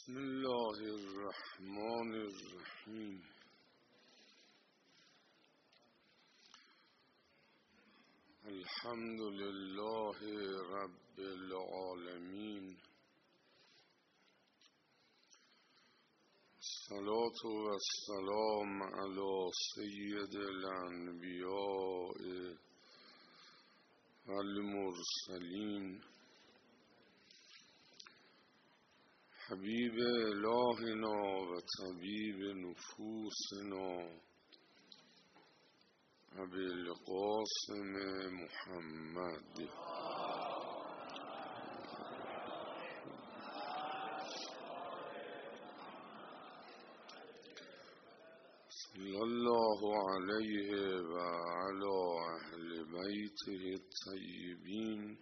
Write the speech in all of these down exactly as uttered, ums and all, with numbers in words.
بسم الله الرحمن الرحیم. الحمد لله رب العالمین. الصلاة والسلام علی سید الانبیاء والمرسلین حبیب الهنا و طبیب نفوسنا ابی القاسم محمد صلی الله علیه و علی اهل بیته الطیبین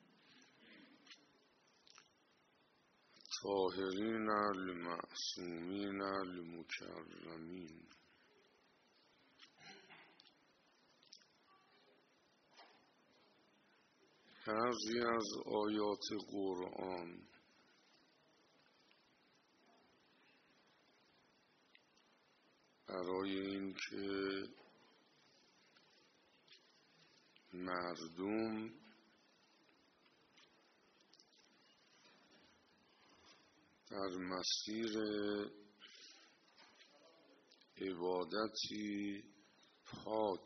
طاهرین المعصومین المکرمین. بعضی از آیات قرآن برای اینکه مردم در مسیر عبادتی پاک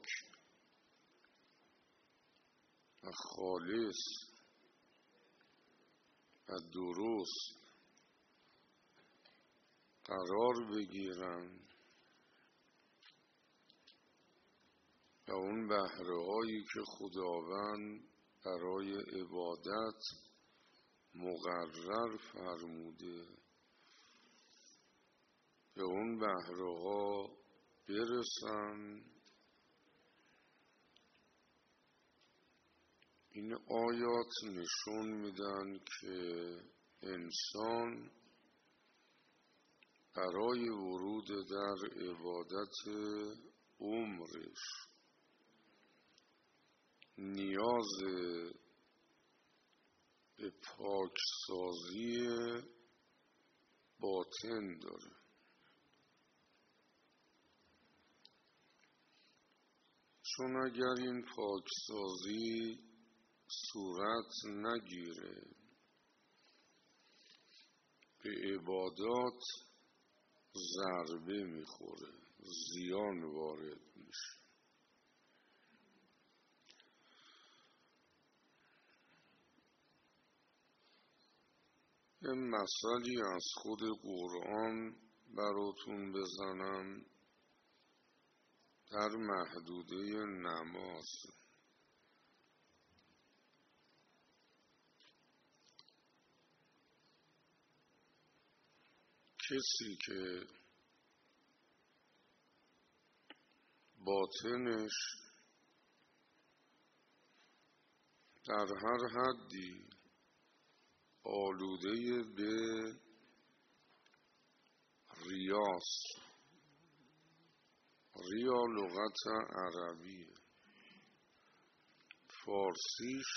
و خالص و درست قرار بگیرن و اون بهره‌هایی که خداوند برای عبادت مقرر فرموده به اون بهره‌ها برسن. این آیات نشون میدن که انسان برای ورود در عبادت عمرش نیاز به پاکسازی باطن داره. چون اگر این پاکسازی صورت نگیره به عبادات ضربه میخوره، زیان وارد میشه. یه مثالی از خود قرآن براتون بزنم در محدوده نماز. کسی که باطنش در هر حدی آلوده به ریاست، ریا لغت عربیه، فارسیش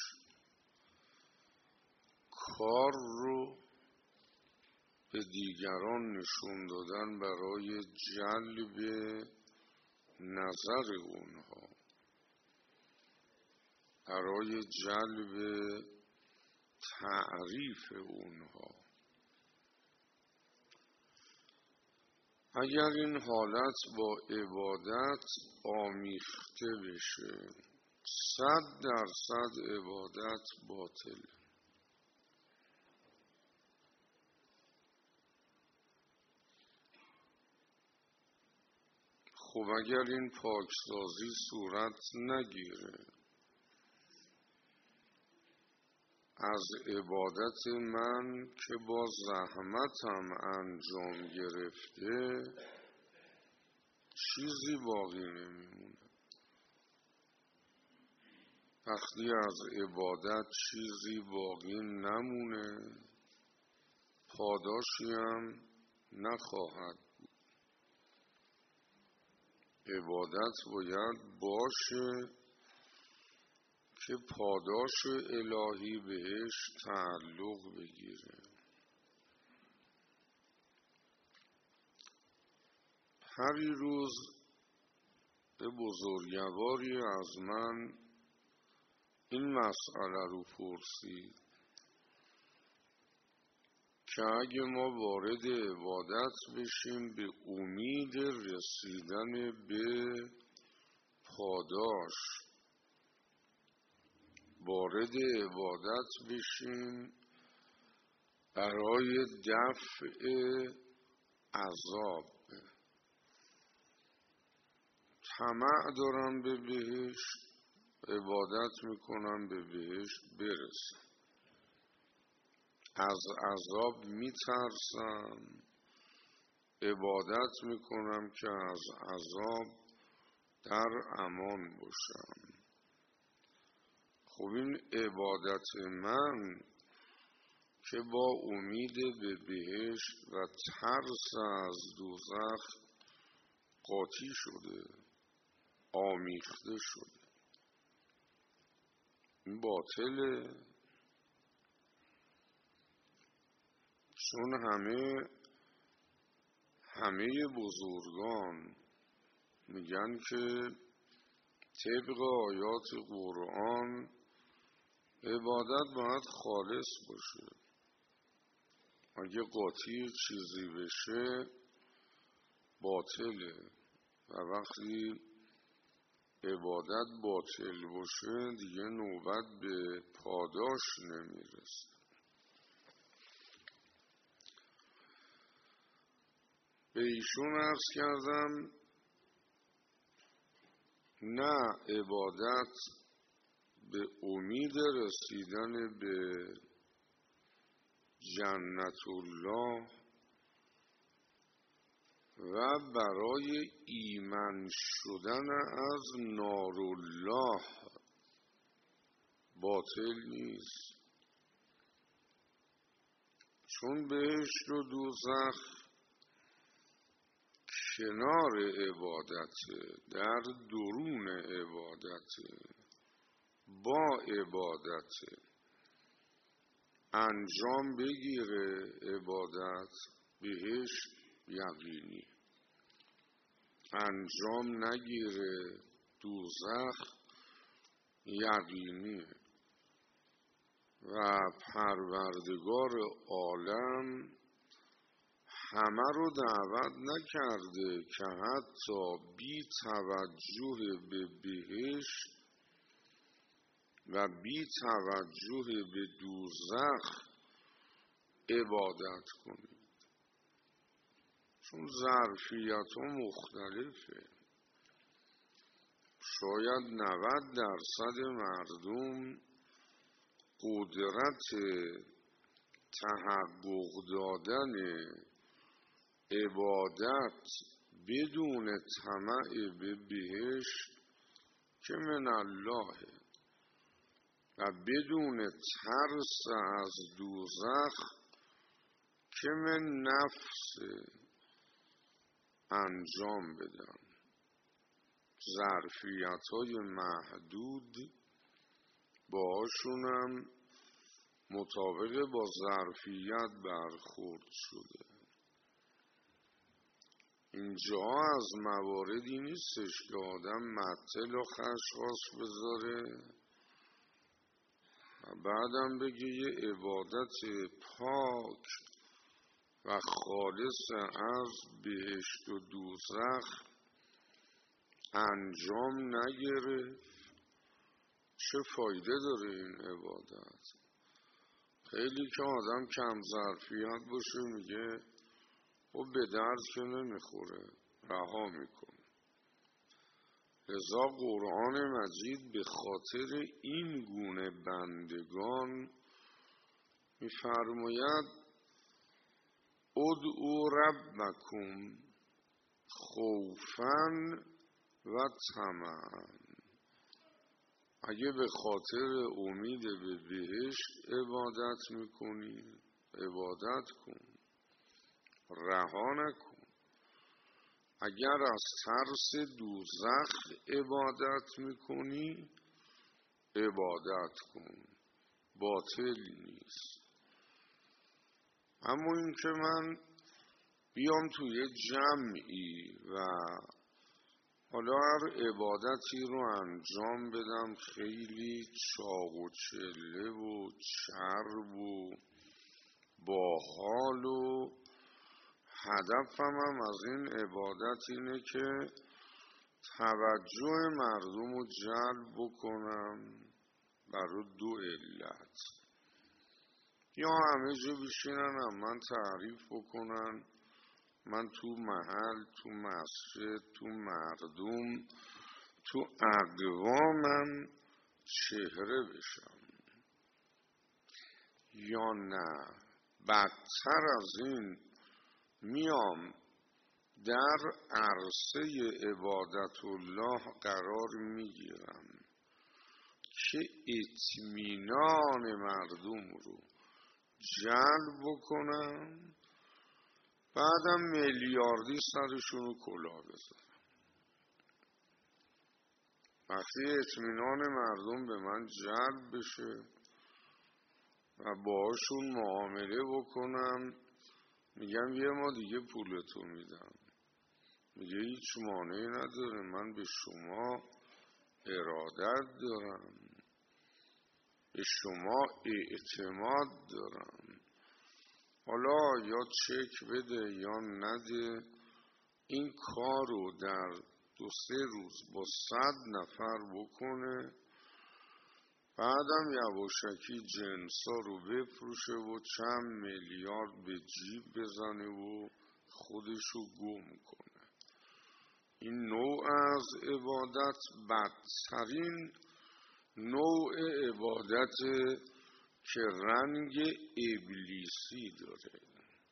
کار رو به دیگران نشون دادن برای جلب نظر اونها، برای جلب تعریف اونها. اگر این حالت با عبادت آمیخته بشه، صد درصد عبادت باطل. خب اگر این پاکسازی صورت نگیره، از عبادت من که با زحمتم انجام گرفته چیزی باقی نمیمونه. وقتی از عبادت چیزی باقی نمونه، پاداشی هم نخواهد بود. عبادت باید باشه که پاداش الهی بهش تعلق بگیره. پریروز به بزرگواری از من این مسئله رو پرسید که اگه ما وارد عبادت بشیم به امید رسیدن به پاداش، وارد عبادت بشیم برای دفع عذاب، طمع دارم به بهشت، عبادت میکنم به بهشت برسم، از عذاب میترسم، عبادت میکنم که از عذاب در امان باشم. خب این عبادت من که با امید به بهشت و ترس از دوزخ قاطی شده، آمیخته شده، این باطله. چون همه همه بزرگان میگن که طبق آیات قرآن عبادت باید خالص باشه، اگه قاطی چیزی بشه باطله و وقتی عبادت باطل باشه دیگه نوبت به پاداش نمیرسه. به ایشون عرض کردم نه، عبادت به امید رسیدن به جنت الله و برای ایمن شدن از نار الله باطل نیست، چون بهشت و دوزخ کنار عبادت، در درون عبادت، با عبادت انجام بگیره عبادت بهشت یقینی، انجام نگیره دوزخ یقینی. و پروردگار عالم همه رو دعوت نکرده که حتی بی توجه به بهشت و بی توجه به دوزخ عبادت کنید، چون ظرفیت ها مختلفه. شاید نود درصد مردم قدرت تحقق دادن عبادت بدون طمع به بهشت که من الله و بدون ترس از دوزخ که من نفس انجام بدن. ظرفیت های محدود باشونم مطابق با ظرفیت برخورد شده. اینجا از مواردی نیستش که آدم معطل و خشخاش بذاره و بعدم بگه یه عبادت پاک و خالص از بهشت و دوزخ انجام نگرفت، چه فایده داره این عبادت؟ خیلی که آدم کم ظرفیت باشه میگه خب به درد که نمیخوره، رها میکنه. لذا قرآن مجید به خاطر این گونه بندگان میفرماید ادعوا ربکم خوفا و طمعا. اگه به خاطر امید به بهشت عبادت میکنی عبادت کن، رها نکن. اگر از ترس دوزخ عبادت میکنی عبادت کن، باطل نیست. اما این که من بیام توی جمعی و حالا هر عبادتی رو انجام بدم خیلی چاق و چله و چرب و باحال و هدفم هم از این عبادت اینه که توجه مردم رو جلب بکنم برای دو علت. یا همه جا بشینن هم من تعریف بکنن، من تو محل، تو مسجد، تو مردم، تو اقوامم چهره بشم. یا نه بدتر از این میام در عرصه عبادت الله قرار میگیرم که اطمینان مردم رو جلب بکنم، بعدم میلیاردی سرشون رو کلاه بزنم. وقتی اطمینان مردم به من جلب بشه و باهاشون معامله بکنم، میگم یه ما دیگه پولتو میدم، میگه هیچ مانعی نداره، من به شما ارادت دارم، به شما اعتماد دارم، حالا یا چک بده یا نده، این کار رو در دو سه روز با صد نفر بکنه، بعدم یواشکی جنسا رو بفروشه و چند میلیارد به جیب بزنه و خودشو گم کنه. این نوع از عبادت بدترین نوع عبادت که رنگ ابلیسی داره.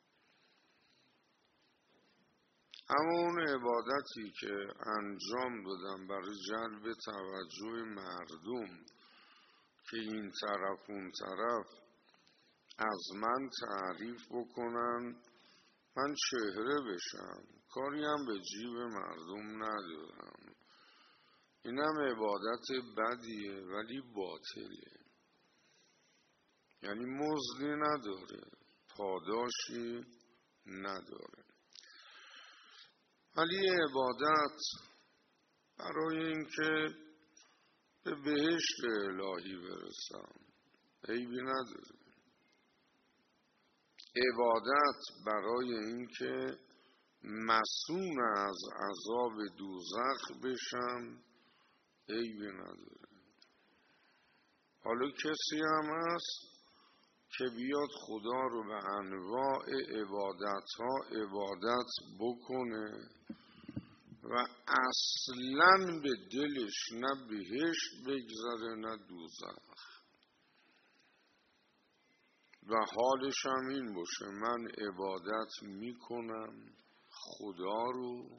اما اون عبادتی که انجام دادم برای جلب توجه مردم که این طرف اون طرف از من تعریف بکنن، من چهره بشم، کاری هم به جیب مردم ندارم، اینم عبادت بدیه ولی باطله، یعنی مزدی نداره، پاداشی نداره. ولی عبادت برای اینکه به بهشت الهی برسم عیبی نداره. عبادت برای اینکه مصون از عذاب دوزخ بشم عیبی نداره. حالا کسی هم هست که بیاد خدا رو به انواع عبادت ها عبادت بکنه و اصلاً به دلش نه بهشت بگذره نه دوزخ و حالش هم این باشه من عبادت میکنم خدا رو،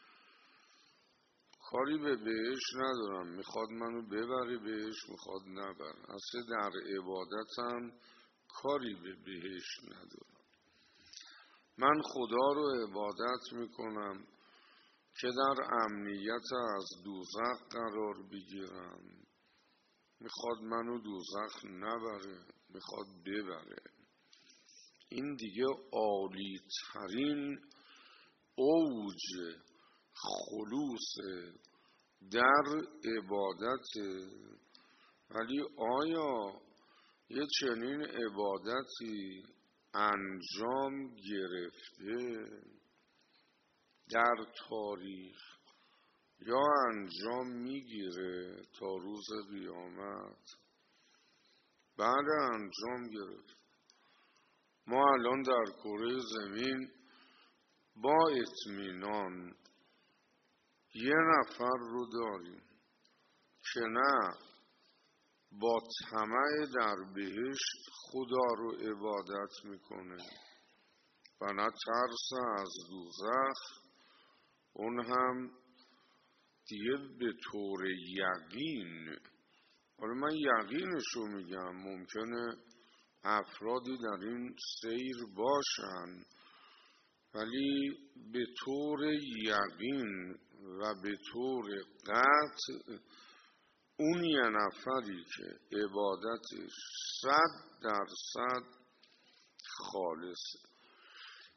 کاری به بهشت ندارم، میخواد منو ببره بهشت میخواد نبره، اصلا در عبادتم کاری به بهشت ندارم. من خدا رو عبادت میکنم که در امنیت از دوزخ قرار بگیرم، میخواد منو دوزخ نبره میخواد ببره. این دیگه عالی ترین اوج خلوص در عبادت. ولی آیا یه چنین عبادتی انجام گرفته در تاریخ یا انجام میگیره تا روز قیامت؟ بعد انجام گرفت. ما الان در کره زمین با اطمینان یه نفر رو داریم که نه با طمع در بهشت خدا رو عبادت میکنه و نه ترس از دوزخ، اون هم دیگه به طور یقین. حالا من یقینشو میگم، ممکنه افرادی در این سیر باشن، ولی به طور یقین و به طور قطع اون یه نفری که عبادتش صد درصد خالصه.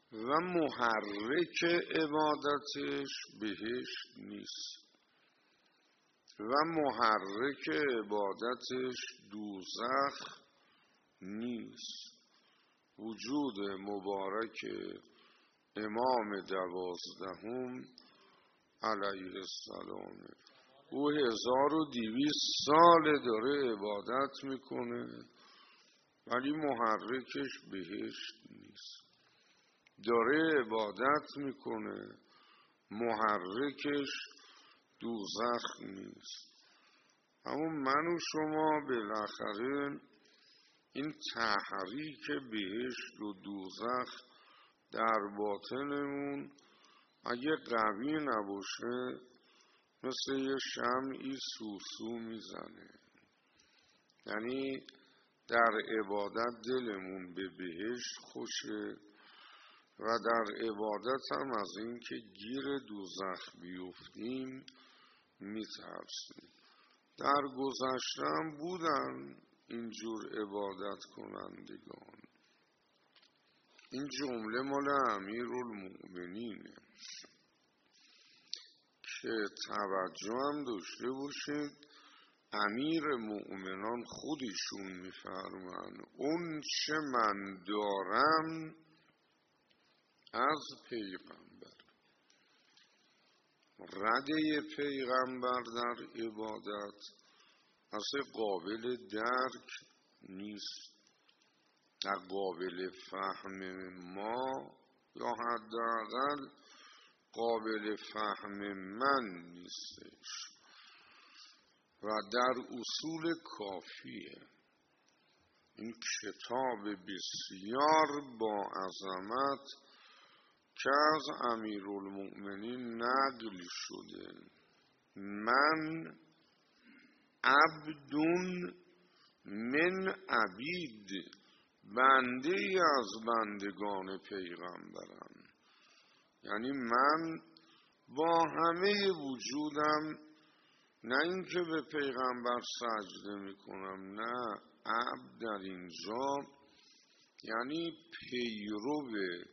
و محرک عبادتش بهشت نیست و محرک عبادتش دوزخ نیست. وجود مبارک امام دوازدهم علیه السلام، او هزار و دویست سال داره عبادت میکنه ولی محرکش بهشت نیست. داره عبادت میکنه محرکش دوزخ نیست. اما من و شما بالاخره این تحریک بهشت و دوزخ در باطنمون اگه قوی نباشه مثل یه شمعی سوسو میزنه. یعنی در عبادت دلمون به بهشت خوشه و در عبادت هم از این که گیر دوزخ بیفتیم میترسیم. در گذشته هم بودن اینجور عبادت کنندگان. این جمله مال امیرالمؤمنینه که توجه هم داشته باشید. امیر مؤمنان خودشون میفرمان اون چه من دارم از پیغمبر. رده پیغمبر در عبادت اصلا قابل درک نیست، در قابل فهم ما یا حداقل قابل فهم من نیستش و در اصول کافیه. این کتاب بسیار با عظمت که از امیرالمؤمنین نقل شده، من عبدون من عبید، بنده ای از بندگان پیغمبرم. یعنی من با همه وجودم نه اینکه به پیغمبر سجده میکنم، نه، عبد در اینجا یعنی پیرو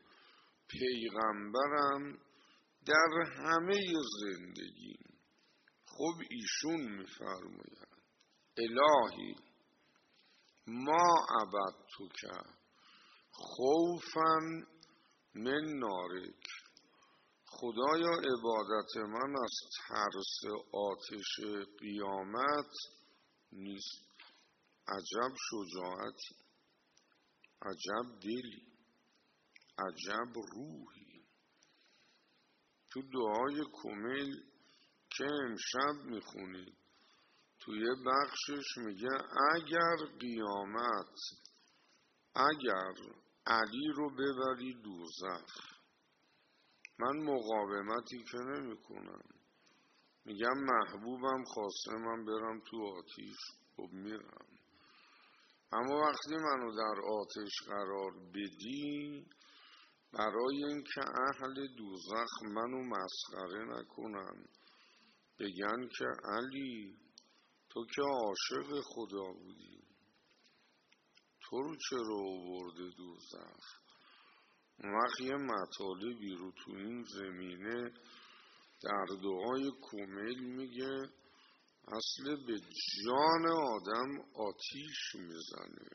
پیغمبرم در همه زندگی. خب ایشون میفرماید الهی ما عبدتک خوفا من نارک، خدایا عبادت من از ترس آتش قیامت نیست. عجب شجاعتی، عجب دلی، عجب روحی. تو دعای کمیل که امشب میخونید توی بخشش میگه اگر قیامت، اگر علی رو ببری دوزخ، من مقاومتی که نمی کنم، میگم محبوبم خواسته من برم تو آتیش، خب میرم. اما وقتی منو در آتش قرار بدی، برای اینکه اهل دوزخ منو مسخره نکنن، بگن که علی تو که عاشق خدا بودی، تو رو چرا آورده دوزخ؟ وقت یه مطالبی رو تو این زمینه در دعای کمیل میگه اصل به جان آدم آتیش میزنه.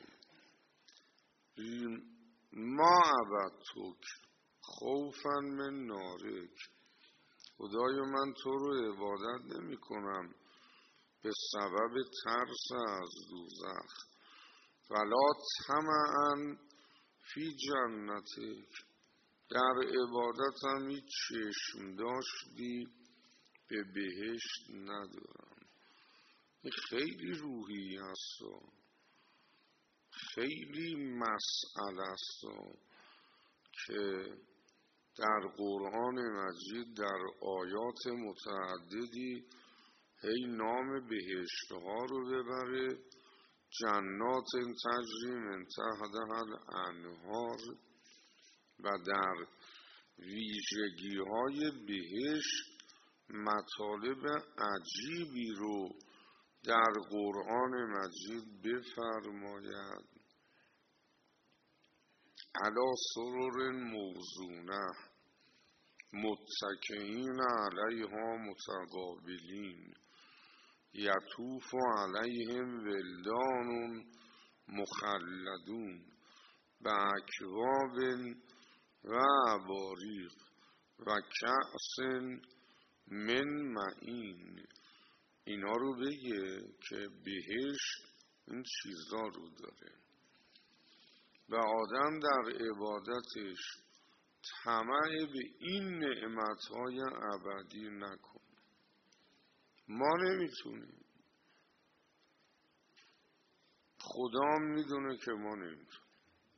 ما عبدتک خوفا من نارک، خدایا من تو رو عبادت نمی کنم به سبب ترس از دوزخ. ولا طمعا فی جنتک، در عبادتم هیچ چشم داشتی به بهشت ندارم. این خیلی روحی است، خیلی مسئله است که در قرآن مجید در آیات متعددی هی نام بهشتها رو ببره، جنات تجری من تحتها الانهار، و در ویژگی های بهشت مطالب عجیبی رو در قرآن مجید بفرماید. علی سرر موضونه متکئین علیها متقابلین یطوف علیهم ولدان مخلدون باکواب و اباریق و کأس من معین. اینا رو بگه که بهشت این چیزا رو داره و آدم در عبادتش طمع به این نعمتهای ابدی نکنه. ما نمیتونیم، خدا میدونه که ما نمیتونیم.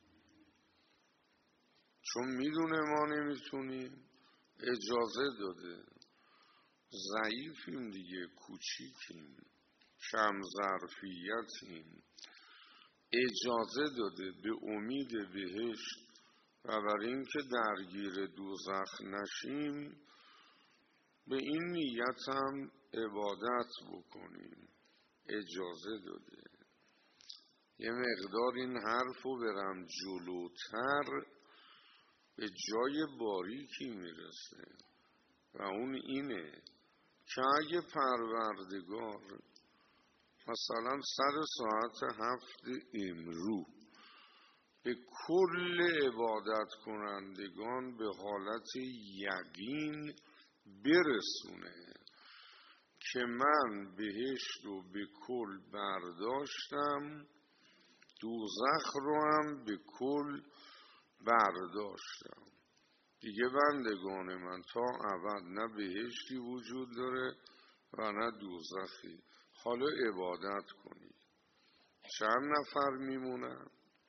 چون میدونه ما نمیتونیم اجازه داده. ضعیفیم دیگه، کوچیکیم، کم ظرفیتیم، اجازه داده به امید بهشت و برای اینکه درگیر دوزخ نشیم به این نیت هم عبادت بکنیم. اجازه داده. یه مقدار این حرف رو برم جلوتر به جای باریکی میرسه و اون اینه که اگه پروردگار مثلا سر ساعت هفت امرو به کل عبادت کنندگان به حالت یقین برسونه که من بهشت رو به کل برداشتم، دوزخ رو هم به کل برداشتم، دیگه بندگان من تا ابد نه بهشتی وجود داره و نه دوزخی. حالا عبادت کنید. چند نفر میمونن؟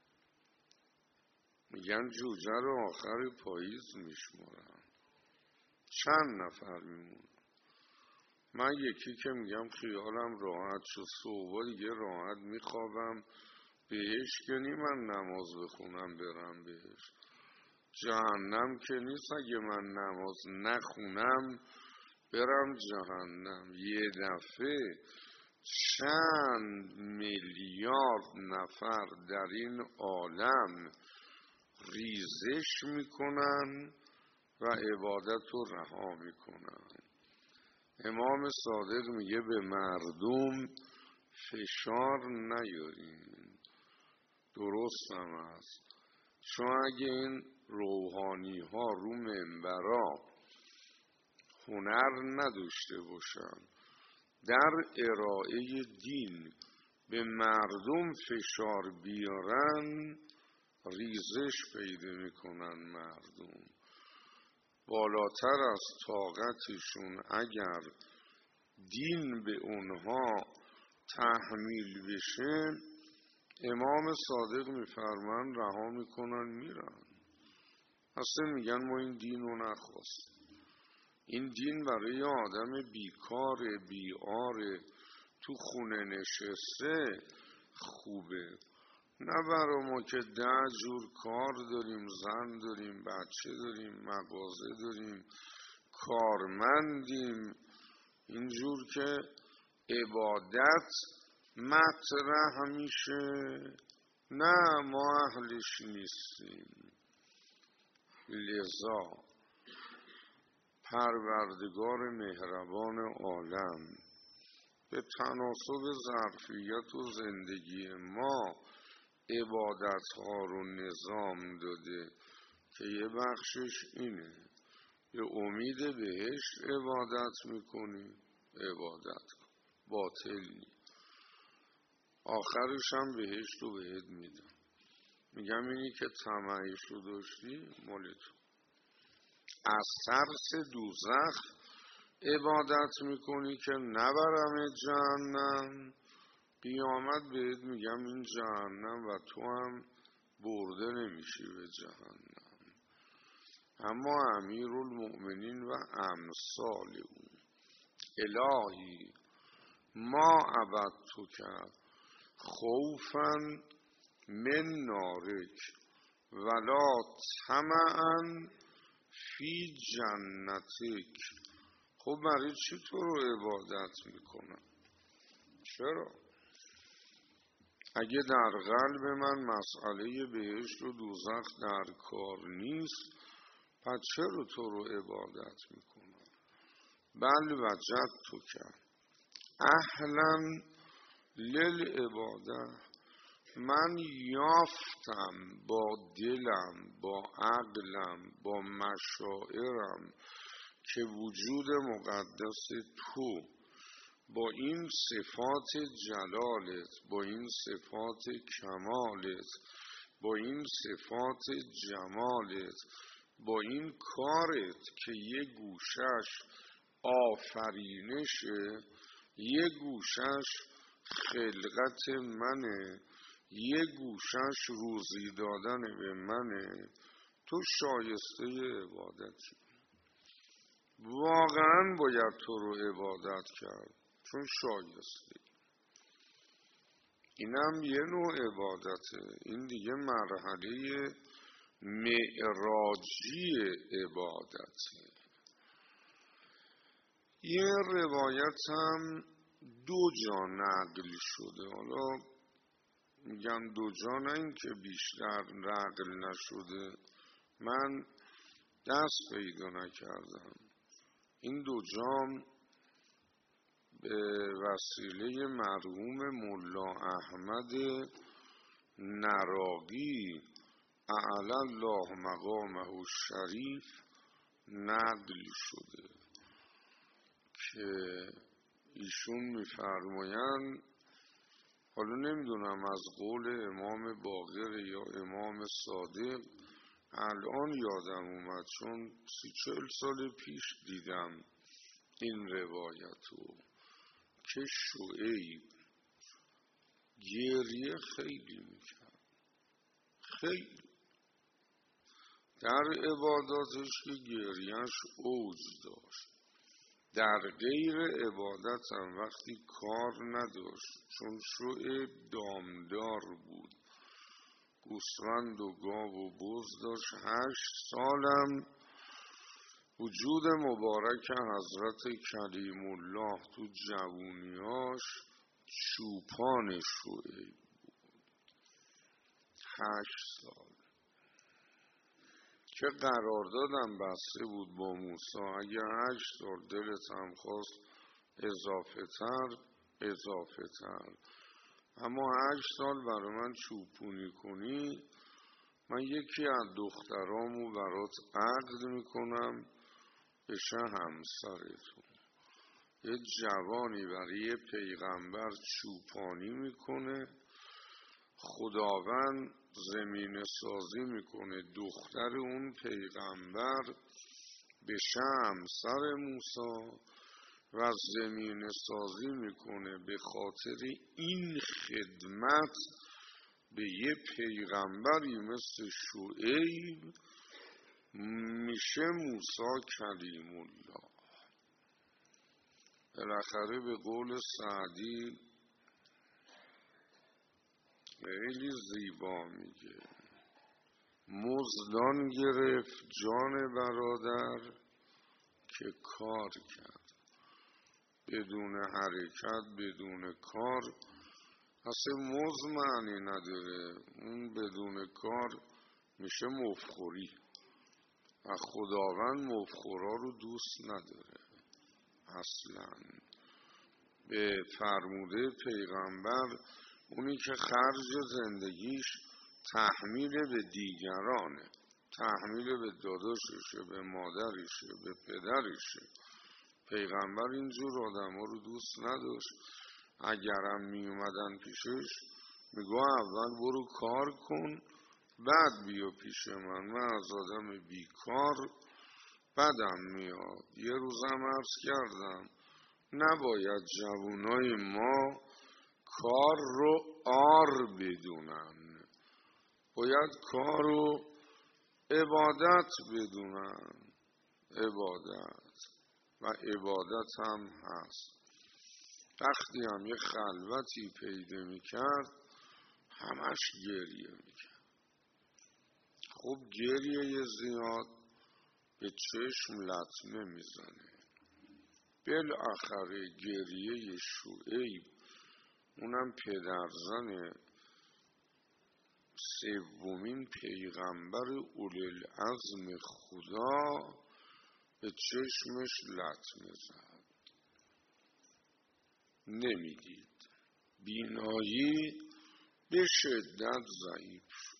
میگن جوجه رو آخر پاییز میشمارن. چند نفر میمونن؟ من یکی که میگم خیالم راحت شد، صبح دیگه راحت میخوابم، بهشت که نی من نماز بخونم برم بهشت، جهنم که نیست اگه من نماز نخونم برم جهنم. یه دفعه چند میلیارد نفر در این عالم ریزش میکنن و عبادت رو رها میکنن. امام صادق میگه به مردم فشار نیارین. درست هم است، چون اگه این روحانی ها رو منبرا هنر نداشته باشن در ارائه دین به مردم فشار بیارن، ریزش پیدا میکنن. مردم بالاتر از طاقتشون اگر دین به اونها تحمیل بشه، امام صادق میفرمان رها میکنن میرن. اصلا میگن ما این دین رو نخواست. این دین برای آدم بیکار بیاره تو خونه نشسته خوبه، نه برای ما که ده جور کار داریم، زن داریم، بچه داریم، مغازه داریم، کارمندیم، اینجور که عبادت مطرح میشه. نه، ما اهلش نیستیم. لذا پروردگار مهربان عالم به تناسب ظرفیت و زندگی ما عبادتها رو نظام داده که یه بخشش اینه، به امید بهشت عبادت میکنی، عبادت کن، باطل نی، آخرش هم بهشت رو بهت میدم. میگم اینی که طمعش رو داشتی مال تو. از ترس دوزخ عبادت میکنی که نبرم جهنم، قیامت بهت میگم این جهنم و تو هم برده نمیشی به جهنم. اما امیرالمؤمنین و امثال او الهی ما عبدتک خوفا من نارک ولا طمعا فی جنتک. خب برای چی تو رو عبادت میکنم؟ چرا؟ اگه در قلب من مسئله بهشت و دوزخ در کار نیست، پس چرا تو رو عبادت میکنم؟ بل وجدتک کرد اهلا للعباده، من یافتم با دلم، با عقلم، با مشاعرم که وجود مقدس تو با این صفات جلالت، با این صفات کمالت، با این صفات جمالت، با این کارت که یه گوشش آفرینشه، یه گوشش خلقت منه، یه گوشش روزی دادن به منه، تو شایسته عبادتی. واقعا باید تو رو عبادت کرد چون شایسته. اینم یه نوع عبادته. این دیگه مرحله معراجی عبادته. یه روایت هم دو جا نقل شده، حالا میگن دو جا، نه این که بیشتر نقل نشده، من دست پیدا نکردم. این دو جام به وسیله مرحوم ملا احمد نراقی اعلی الله مقامه الشریف نقل شده که ایشون میفرمایند، حالا نمیدونم از قول امام باقر یا امام صادق، الان یادم اومد چون سی چل سال پیش دیدم این روایتو، که شعیب گریه خیلی میکرد، خیلی در عباداتش که گریهش اوج داشت، در غیر عبادت هم وقتی کار نداشت، چون شعیب دامدار بود، گوسفند و گاو و بز داشت. هشت سالم وجود مبارک حضرت کلیم الله تو جوونیاش چوپان شعیب بود. هشت سال که قراردادم بسته بود با موسی، اگه هشت سال دلت هم خواست اضافه تر اضافه تر، اما هشت سال برای من چوپونی کنی، من یکی از دخترامو برات عقد میکنم بشه همسرتون. یه جوانی برای یه پیغمبر چوپانی میکنه، خداوند زمین سازی میکنه دختر اون پیغمبر بشه همسر موسی و زمین سازی میکنه به خاطر این خدمت به یه پیغمبری مثل شعیب میشه موسی کلیم الله. بالاخره به قول سعدی خیلی زیبا میگه، مزدان گرفت جان برادر که کار کرد، بدون حرکت بدون کار اصلا مزد معنی نداره، اون بدون کار میشه مفخوری و خداوند مفخورا رو دوست نداره اصلا. به فرموده پیغمبر اونی که خرج زندگیش تحمیل به دیگرانه، تحمیل به داداششه، به مادرشه، به پدرشه، پیغمبر اینجور آدم ها رو دوست نداشت. اگرم می اومدن پیشش میگو اول برو کار کن بعد بیا پیش من، من از آدم بیکار بدم میاد. یه روزم عرض کردم نباید جوانای ما کار رو آر بدونن، باید کار رو عبادت بدونن، عبادت و عبادت هم هست. وقتی هم یه خلوتی پیدا میکرد همش گریه میکرد. خب گریه زیاد به چشم لطمه میزنه. بالاخره گریه شعیب، اونم پدرزن سومین پیغمبر اولوالعزم خدا به چشمش لطمه زد، نمیدید، بینایی به شدت ضعیف شد.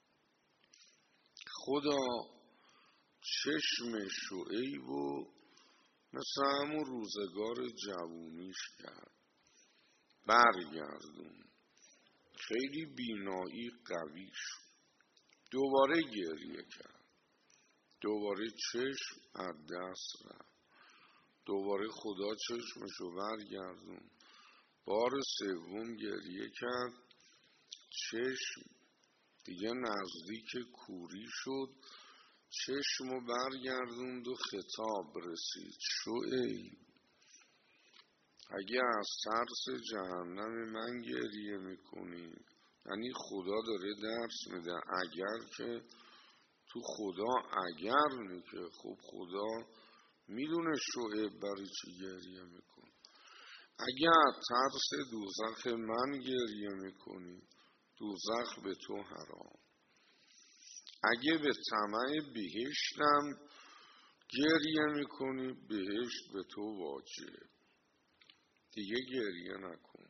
خدا چشم شعیب و مثل همون روزگار جوونیش کرد، برگردون، خیلی بینایی قوی شد، دوباره گریه کرد، دوباره چشم از دست رفت، دوباره خدا چشمشو برگردون، بار سوم گریه کرد، چشم دیگه نزدیک کوری شد، چشمو برگردوند و خطاب رسید: شعیب، اگه از ترس جهنم من گریه میکنی، یعنی خدا داره درس میده، اگر که تو خدا اگر میگه، خب خدا میدونه شعیب برای چی گریه میکنه. اگه از ترس دوزخ من گریه میکنی، دوزخ به تو حرام. اگه به طمع بهشتم گریه میکنی، بهشت به تو واجب. دیگه گریه نکن.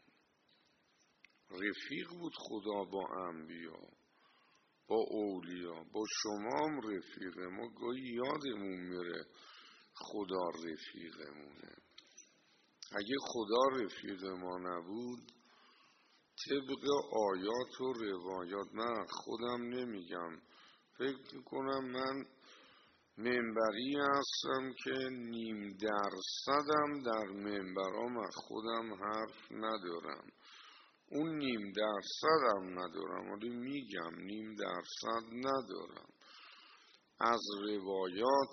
رفیق بود خدا با انبیا، با اولیا، با شما هم رفیقه. ما گاهی یادمون میره خدا رفیقمونه. اگه خدا رفیق ما نبود، طبق آیات و روایات، نه خودم نمیگم، فکر میکنم من منبری هستم که نیم درصدم در منبرام از خودم حرف ندارم، اون نیم درصدم ندارم، ولی میگم نیم درصد ندارم. از روایات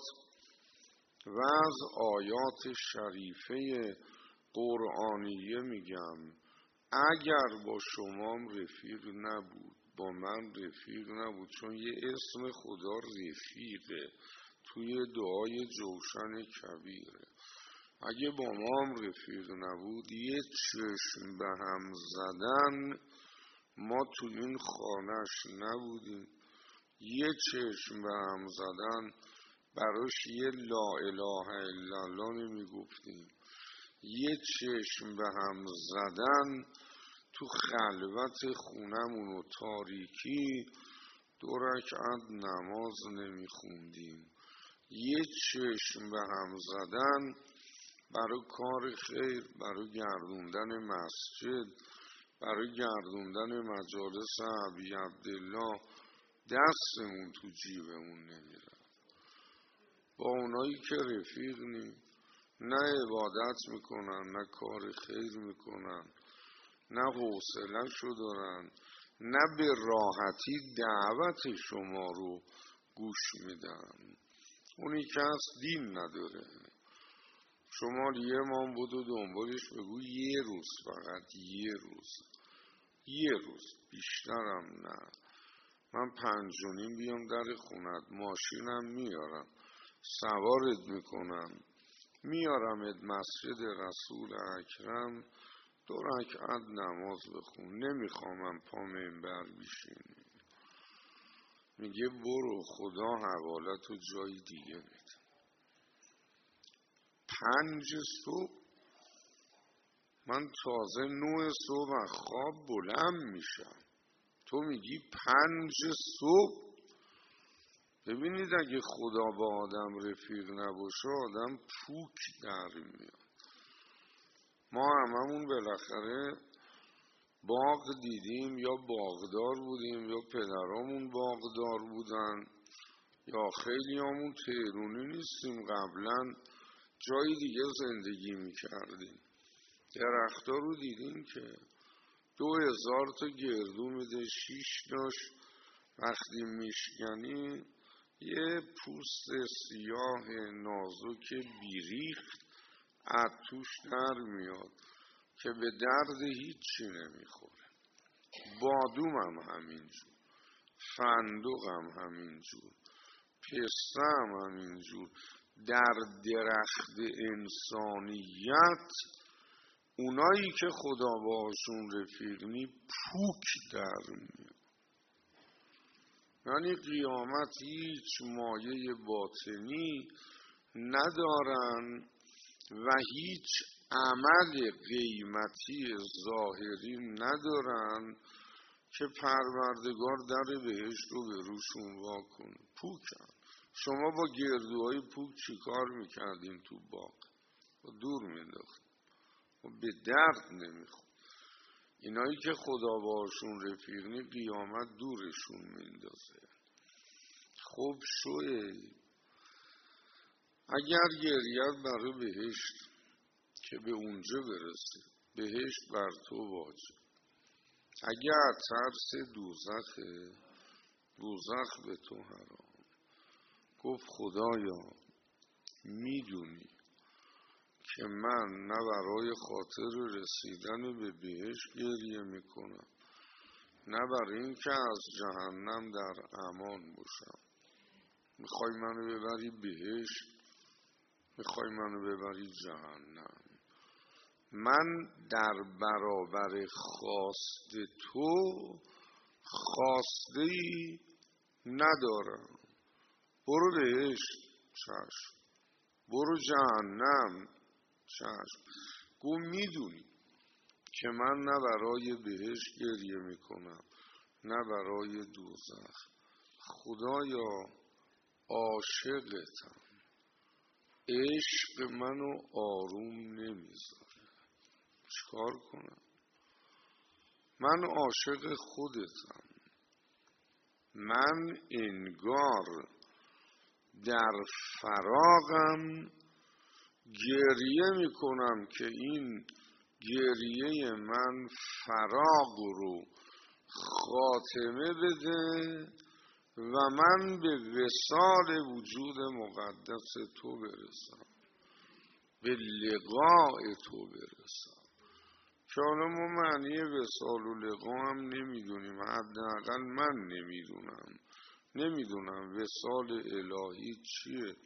و از آیات شریفه قرآنیه میگم، اگر با شمام رفیق نبود، با من رفیق نبود، چون یه اسم خدا رفیقه توی دعای جوشن کبیره. اگه با ما هم رفیق نبود، یه چشم به هم زدن ما تو این خانهش نبودیم، یه چشم به هم زدن براش یه لا اله الا الله نمی گفتیم، یه چشم به هم زدن تو خلوت خونمون و تاریکی دو رکعت نماز نمی خوندیم، یه چشم به هم زدن برای کار خیر، برای گردوندن مسجد، برای گردوندن مجالس ابی عبدالله دستمون تو جیبمون نمیره. با اونایی که رفیق نیم، نه عبادت میکنن، نه کار خیر میکنن، نه حوصله‌شو دارن، نه به راحتی دعوت شما رو گوش میدن. اونی که از دین نداره، شما یه ماه بودو دنبالش بگو یه روز، فقط یه روز، یه روز، بیشترم نه. من پنج و نیم بیام در خونت، ماشینم میارم، سوارت میکنم، میارمت مسجد رسول اکرم، دو رکعت نماز بخون، نمیخوامم پا منبر بشینی. میگه برو، خدا حوالتو جای دیگه میده. پنج صبح، من تازه نوع صبح از خواب بلند میشم، تو میگی پنج صبح؟ ببینید اگه خدا با آدم رفیق نباشه، آدم پوک در میاد. ما هممون بالاخره باغ دیدیم، یا باغدار بودیم، یا پدرامون باغدار بودن، یا خیلی همون تهرونی نیستیم، قبلا جای دیگه زندگی میکردیم. درختا رو دیدیم که دو هزار تا گردو میده، شیش تاش وقتی میشکنی یه پوست سیاه نازک بیریخت از توش در میاد که به درد هیچی نمیخوره. بادوم هم همینجور، فندق هم همینجور، پسته هم همینجور. در درخت انسانیت اونایی که خدا باشون رفیق نی پوک در میاد. یعنی قیامت هیچ مایه باطنی ندارن و هیچ عمل قیمتی ظاهری ندارن که پروردگار در بهشت رو به روشون وا کنه. پوکن. شما با گردوهای پوک چی کار میکردین تو باغ؟ دور مینداخت و به درد نمیخورد. اینایی که خدا باشون رفیق نی قیامت دورشون میندازه. خب شوه اگر گریت برای بهشت که به اونجا برسه، بهشت بر تو واجب. اگر ترس دوزخه، دوزخ به تو حرام. گفت خدایا میدونی که من نه برای خاطر رسیدن به بهشت گریه میکنم، نه برای این که از جهنم در امان باشم. میخوای منو ببری بهشت، میخوای منو ببری جهنم. من در برابر خواست تو خواسته‌ای ندارم. برو بهشت، چشم. برو جهنم، چشم. گو میدونی که من نه برای بهشت گریه میکنم نه برای دوزخ. خدایا عاشقتم، عشق منو آروم نمیذاره. چیکار کنم؟ من عاشق خودتم. من انگار در فراغم گریه میکنم که این گریه من فراغ رو خاتمه بده و من به وصال وجود مقدس تو برسم، به لقاء تو برسم. که حالا ما معنی وصال و لقاء هم نمیدونیم، حداقل من نمیدونم نمیدونم وصال الهی چیه،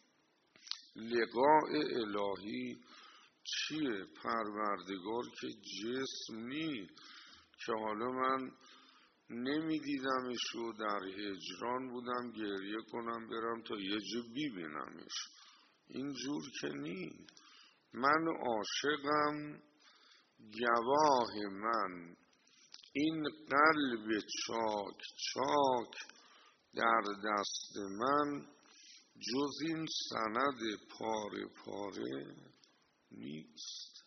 لقاء الهی چیه. پروردگار که جسم نی که حالا من نمیدیدمش و در هجران بودم گریه کنم برم تا یه جا ببینمش. اینجور که نی. من عاشقم، گواه من این قلب چاک چاک در دست من جز این سند پاره پاره نیست.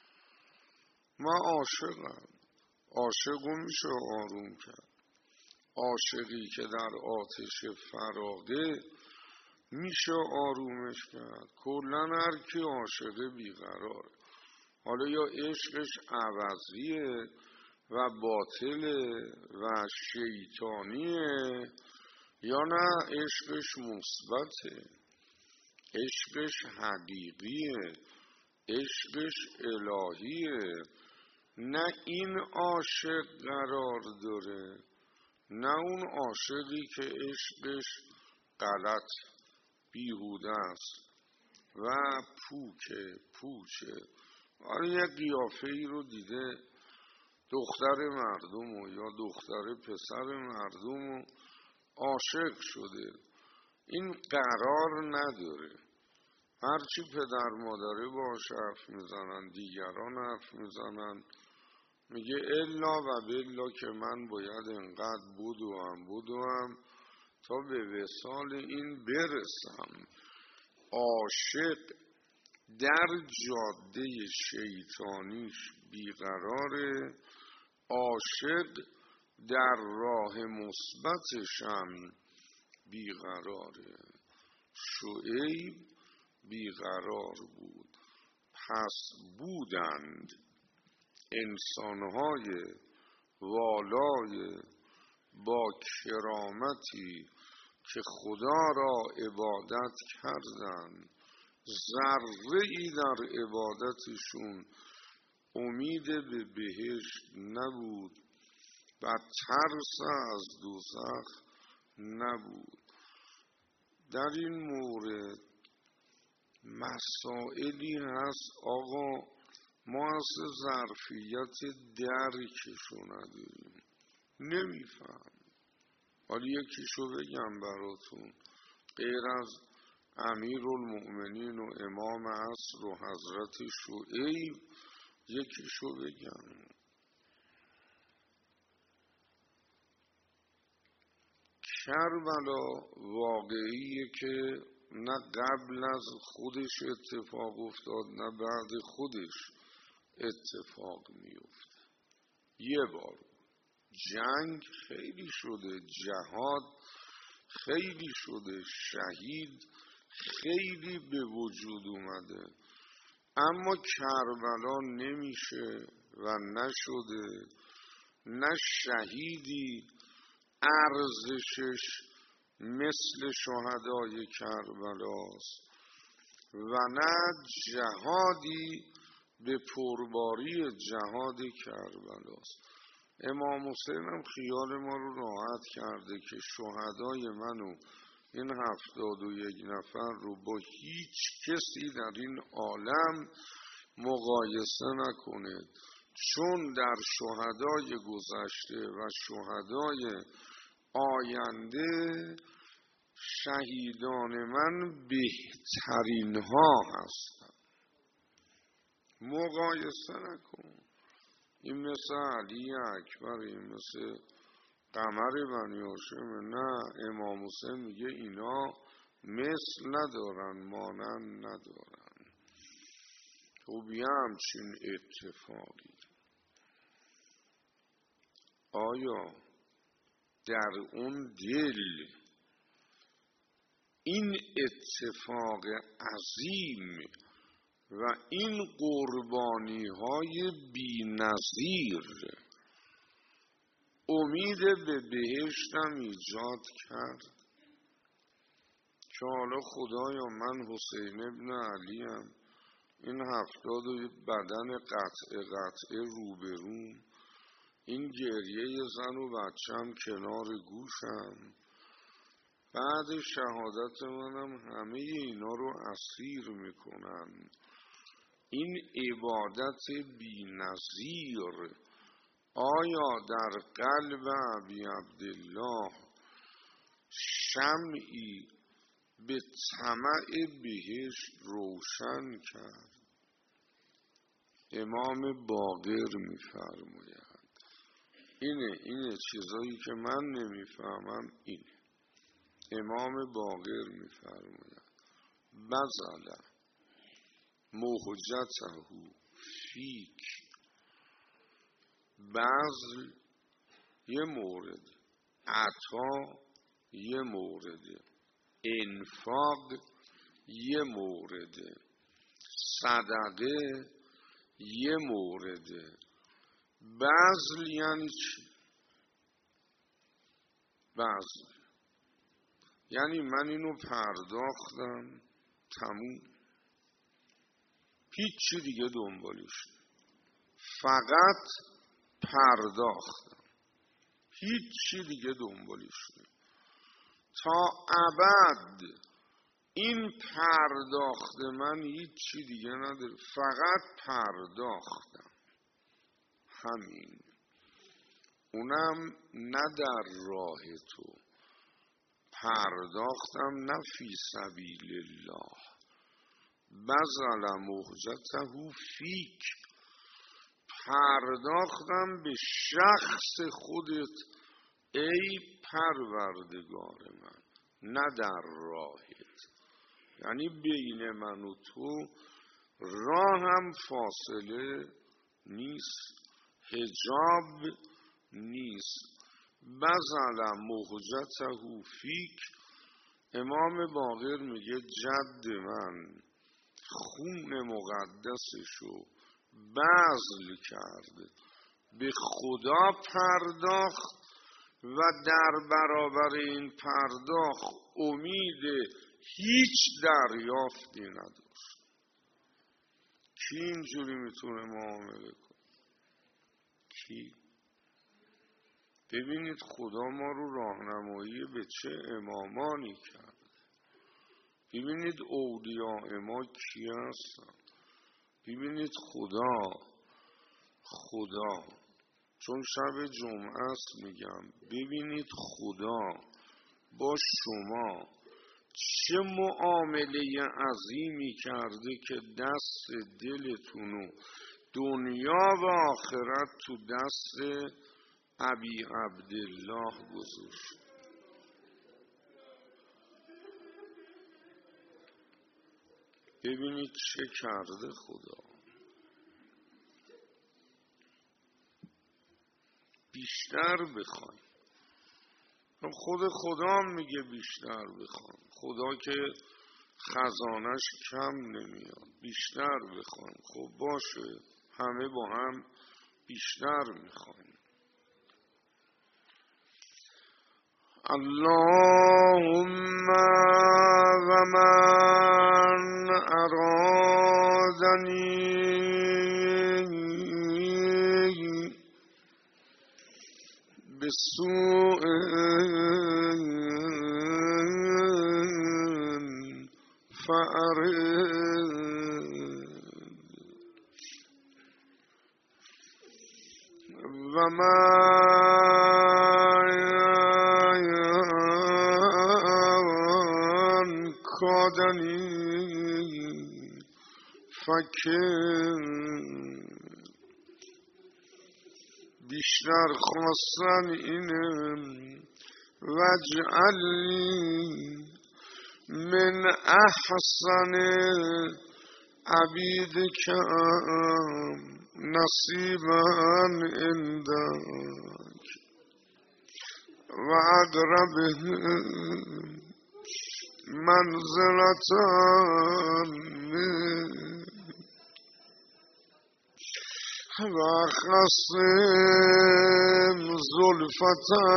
من عاشقم. عاشقو میشه آروم کرد. عاشقی که در آتش فراغه میشه آرومش کرد. کلن هر کی عاشقه بیقراره. حالا یا عشقش عوضیه و باطله و شیطانیه یا نه عشقش مثبته، عشقش حقیقیه، عشقش الهیه. نه این عاشق قرار داره نه اون عاشقی که عشقش غلط بیهوده است و پوکه پوچه. آره یه قیافه ای رو دیده دختر مردم و یا دختر پسر مردم و عاشق شده. این قرار نداره. هرچی پدر مادره باش حرف میزنن، دیگران حرف میزنن، میگه الا و بلا که من باید انقدر بدوم بدوم تا به وصال این برسم. عاشق در جاده شیطانیش بیقراره، عاشق در راه مثبتش هم بیقراره. شعیب بیقرار بود. پس بودند انسانهای والای با کرامتی که خدا را عبادت کردند، ذره ای در عبادتشون امید به بهشت نبود و ترس از دوزخ نبود. در این مورد مسائلی هست آقا ما اصلا ظرفیت درکشو نداریم، نمیفهم. حالا یکیشو بگم براتون، غیر از امیرالمؤمنین و امام عصر و حضرت شعیب یکیشو بگم. کربلا واقعیه که نه قبل از خودش اتفاق افتاد نه بعد خودش اتفاق میفته. یه بار جنگ خیلی شده، جهاد خیلی شده، شهید خیلی به وجود اومده، اما کربلا نمیشه و نشده، نه شهیدی ارزشش مثل شهدای کربلاست و نه جهادی به پرباری جهاد کربلاست. امام حسین هم خیال ما رو راحت کرده که شهدای منو این هفتاد و یک نفر رو با هیچ کسی در این عالم مقایسه نکنه، چون در شهدای گذشته و شهدای آینده شهیدان من بهترین ها هستن. مقایسه نکن. این مثل علی اکبر، این مثل قمر بنی هاشم. نه، امام حسین میگه اینا مثل ندارن، مانند ندارن. خب یه همچین اتفاقی آیا در اون دل این اتفاق عظیم و این قربانی های بی نظیر امید به بهشتم ایجاد کرد که حالا خدایا من حسین ابن علیم، این هفتاد و بدن قطع قطع روبروم، این گریه زن و بچم کنار گوشم، بعد شهادت منم همه اینا رو اسیر میکنن. این عبادت بی نظیر آیا در قلب ابی عبدالله شمعی به طمع بهشت روشن کرد؟ امام باقر میفرماید اینه اینه چیزایی که من نمیفهمم اینه. امام باقر میفرماید بذل محجته فیک. بذل یه مورد، عطا یه مورد، انفاق یه مورد، صدقه یه مورد. بذل یعنی چی؟ بذل یعنی من اینو پرداختم تموم، هیچی دیگه دنبالش، فقط پرداختم، هیچی دیگه دنبالش تا ابد. این پرداخت من هیچی دیگه نداره، فقط پرداختم، همین. اونم نه در راه تو، پرداختم نه فی سبیل الله. بذل محجته فیک، پرداختم به شخص خودت ای پروردگار من، نه در راهت. یعنی بین من و تو راه هم فاصله نیست، حجاب نیست. بذل محجته فیک. امام باقر میگه جد من خون مقدسشو بذل کرد، به خدا پرداخت و در برابر این پرداخت امید هیچ دریافتی نداشت. کی اینجوری میتونه معامله کنه؟ کی؟ ببینید خدا ما رو راهنمایی به چه امامانی کرد. ببینید اولیاء ما کی هستن. ببینید خدا خدا چون شب جمعه است میگم، ببینید خدا با شما چه معامله عظیمی کرده که دست دلتونو دنیا و آخرت تو دست ابی عبدالله گذاشت. ببینید چه کرده خدا. بیشتر بخوایم. خود خدا میگه بیشتر بخوایم. خدا که خزانش کم نمیاد. بیشتر بخوایم. خب باشه، همه با هم بیشتر میخوایم. اللهم و من ارادنی بسوء فأرد و من کادنی فکر. بیشتر خواستن اینه وجعلی من احسن عبیدک نصیبا عندک و اقربهم منزلتا و خصم زلفتا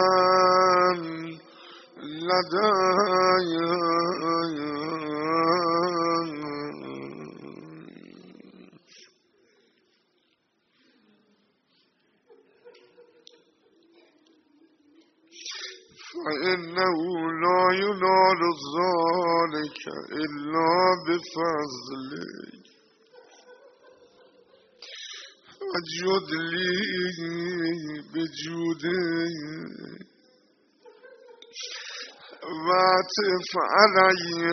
لدی. فإنه لا ينال ذلك إلا بفضلك وجد لي بجودك وعطف علي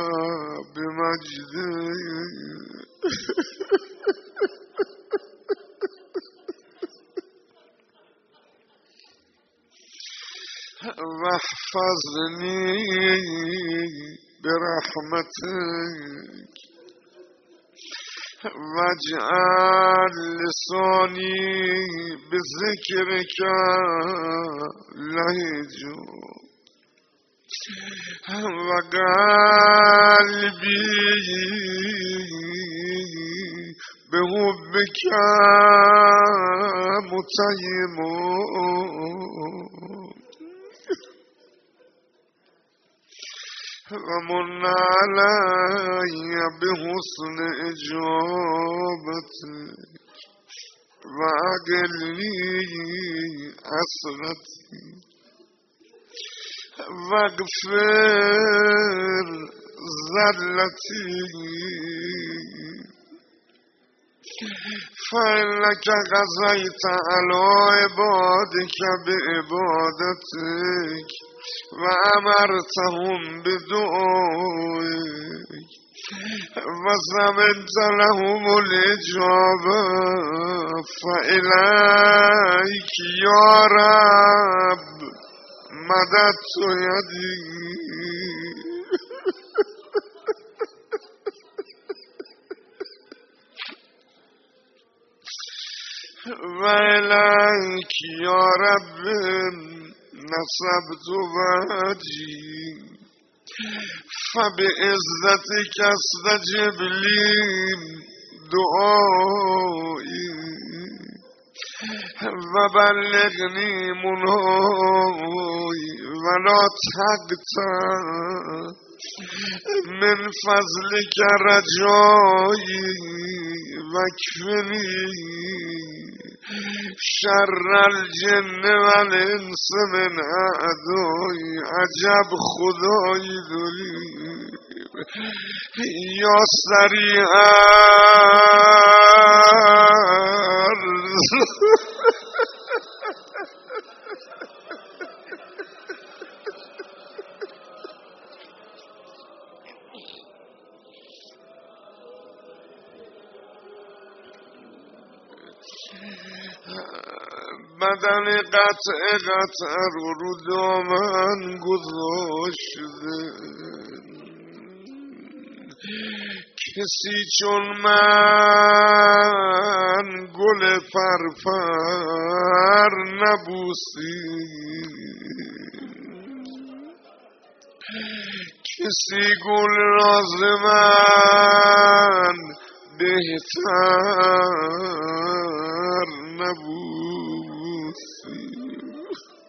بمجدك واحفظني برحمتك واجعل لساني بذكرك لهجا وقلبي بحبك متيم ومن علي بحسن إجابتك وأقلي أسرتي واغفر زلتي فإنك غزيت على عبادك بعبادتك وأمرتهم بدعائك وزمنت لهم الإجابة فإليك يا رب مددت يدي وإليك يا رب نصبت وجهي فبعزتك استجب لي دعائي وبلغني منهاي ولا تقطع من فضلك رجائي واكفني شر الجن والانس من اعدائي. عجب خدایی داری یا سریع بدن قطع قطع رو رو دامن گذاشته، کسی چون من گل فرفر نبوسید، کسی گل راز من بهتر نبوسید.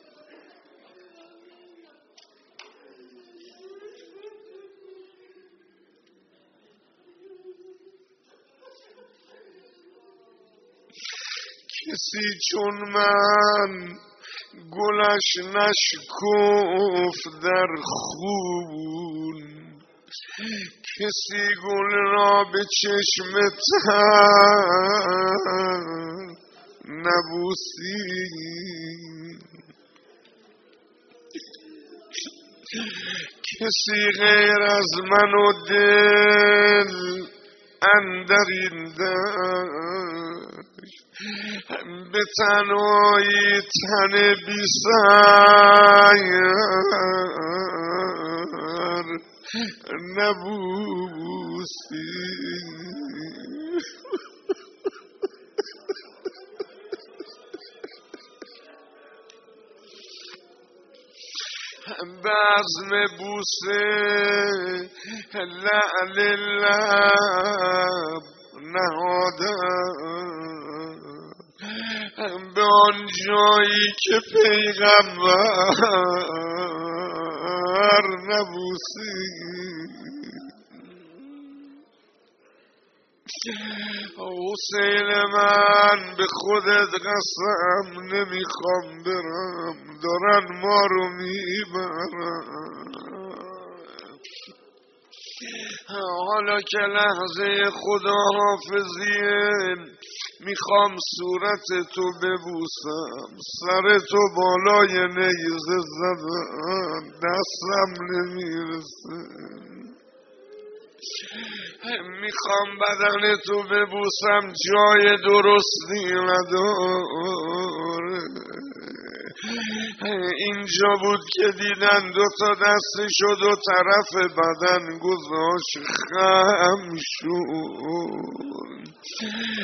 کسی چون من گلش نشکفت در خون، کسی گل را به چشم تر نبوسید، کسی غیر از من و دل اندر این دشت به تنهایی تن بی سر نبوسید. بزم بوسه لعل لب نهادم به آن جایی که پیغمبر نبوسید. حسین من به خودت قسم نمیخوام برم، دارن ما رو میبرن. حالا که لحظه خداحافظیه میخوام صورت تو ببوسم، سر تو بالای نیزه زدن دستم نمیرسه، میخوام بدن تو ببوسم جای درستی نداره. اینجا بود که دیدن دو تا دستشو دو طرف بدن گذاشت خم شد،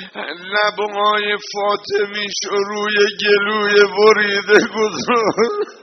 لبهای فاطمیشو روی گلوی بریده گذاشت.